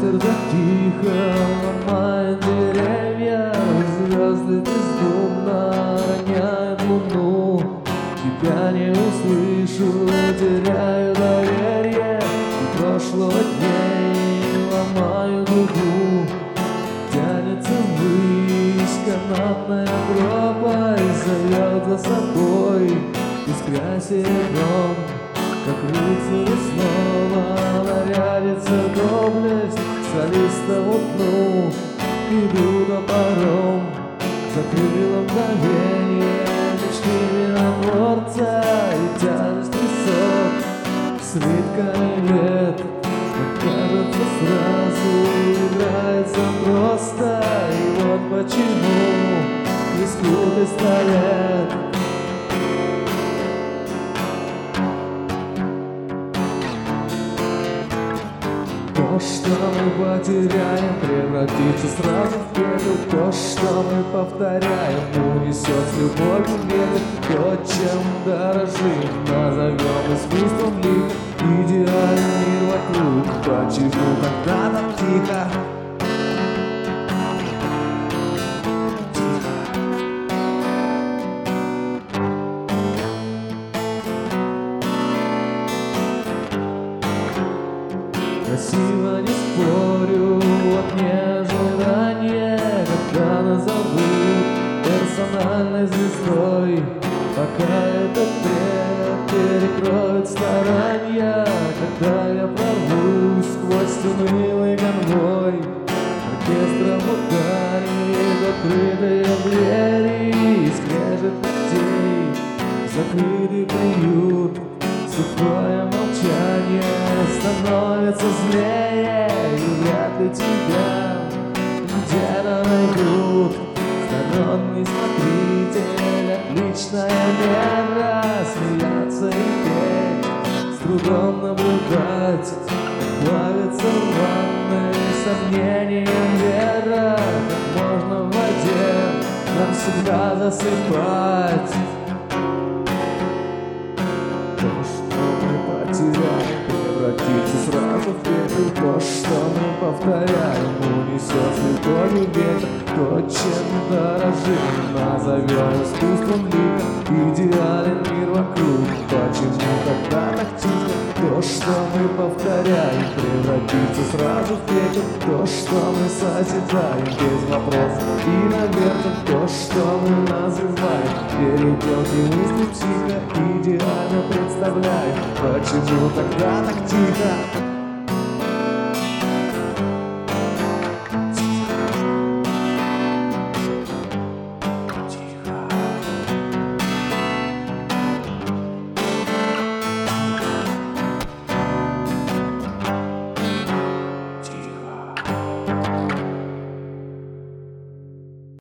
ветер так тихо ломает деревья, звезды бездумно роняют луну. Тебя не услышу, теряю доверие, и прошлого дней ломаю дугу. Тянется ввысь канатная пропасть, зовет за собой, искря серебром, как рыцарь снова нарядится доблесть солистому дну. Иду топором, закрыла мгновение мечты миротворца, и тяжесть песок слитками лет. Кажется, сразу играется просто, и вот почему рискует пистолет. То, что мы потеряем, превратится сразу в пепел. То, что мы повторяем, унесет с любовью ветер. То, чем дорожим, назовем искусством лик. Идеальный мир вокруг, почему тогда так тихо? Красиво, не спорю, вот не ожидание, когда назовут персональной звездой. Пока этот бред перекроет старания, когда я прорвусь сквозь унылый конвой. Оркестром ударит открытые двери, и скрежет ногтей, закрытый приют. Сухое молчание становится злее, и вряд ли тебя где-то найдут. Сторонний смотритель, отличная мера, смеяться и петь, с трудом наблюдать, как плавится в ванной сомнением вера. Как можно в воде навсегда засыпать? Превратится сразу в пепел. То, что мы повторяем, унесет с любовью ветер. То, чем дорожим, назовем искусством лика. Идеален мир вокруг, почему тогда так тихо? То, что мы повторяем, превратится сразу в пепел. То, что мы созидаем без вопросов и наверное. То, что мы называем переделки мысли тихо, идеально представляем. Почему тогда так тихо?